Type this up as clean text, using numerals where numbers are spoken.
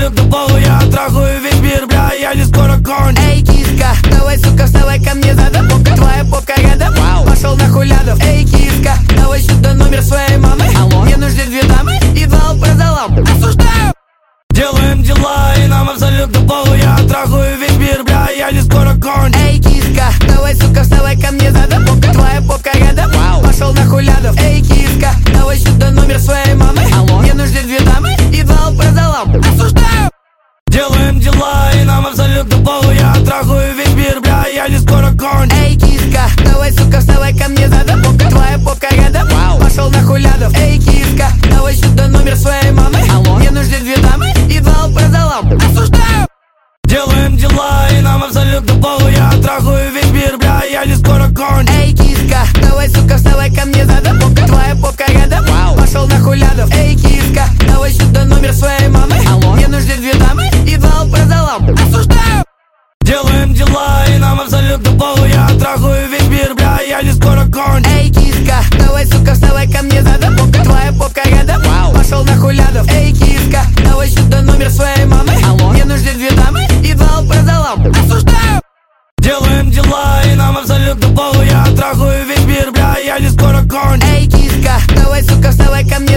абсолютно полу, я трахаю весь мир, бля, я не скоро конч. Эй, киска, давай, сука, вставай ко мне задом. Попка твоя попка рядом, пошел нахуй лядов. Эй, киска, давай сюда номер своей мамы. Мне нужны 2 дамы и 2 алпрозолам. Осуждаю! Делаем дела, и нам абсолютно полу, я трахаю весь мир, бля, я не скоро конч. Эй, киска, давай, сука, вставай ко мне задом. Попка твоя попка рядом, пошел нахуй лядов. Эй, киска, давай сюда номер своей мамы. Мне нужны 2 дамы и 2 алпрозолам. Осуждаю! Делаем дела, и нам абсолютно полу, я трахаю весь мир, бля, я не скоро конч. Эй, киска, давай, сука, вставай ко мне задом. Попка твоя попка рядом, пошел нахуй лядов. Эй, киска, давай сюда номер своей мамы. Мне нужны 2 дамы и 2 алпрозолам. Осуждаю! Делаем дела, и нам абсолютно полу, я трахаю весь мир, бля, я не скоро конч. Эй, киска, давай, сука, вставай ко мне задом. Попка твоя попка рядом, пошел нахуй лядов. Эй, киска, давай сюда номер своей мамы. Мне нужны 2 дамы и 2 алпрозолам. Осуждаю! Делаем дела, и нам абсолютно полу, я трахаю весь мир, бля, я не скоро конч. Эй, киска, давай, сука, вставай ко мне задом. Попка твоя попка рядом, пошел нахуй лядов. Эй, киска, давай сюда номер своей мамы. Мне нужны 2 дамы и 2 алпрозолам. Осуждаю! Делаем дела, и нам абсолютно полу, я трахаю весь мир, бля, я не скоро конч. Эй, киска, давай, сука, вставай ко мне